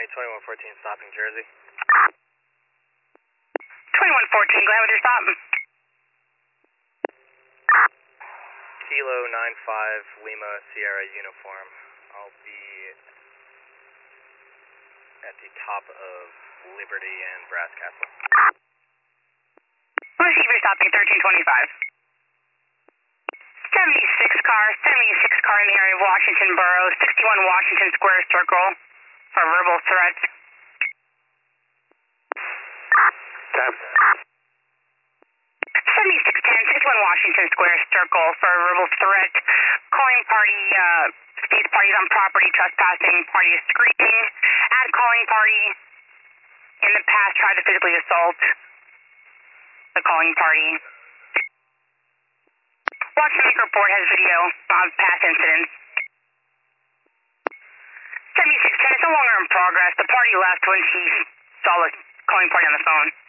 County 2114 stopping Jersey. 2114, go ahead with your stop. Kilo 95 Lima Sierra uniform. I'll be at the top of Liberty and Brass Castle. Receive your stopping 1325. 76 car in the area of Washington Borough, 61 Washington Square Circle for verbal threats. 7610, 61 Washington Square Circle for a verbal threat. Calling party, states parties on property, trespassing, party is screaming. Add calling party. In the past, tried to physically assault the calling party. Watchmaker report has video of past incidents. 7610, it's no longer in progress. The party left when she saw the calling party on the phone.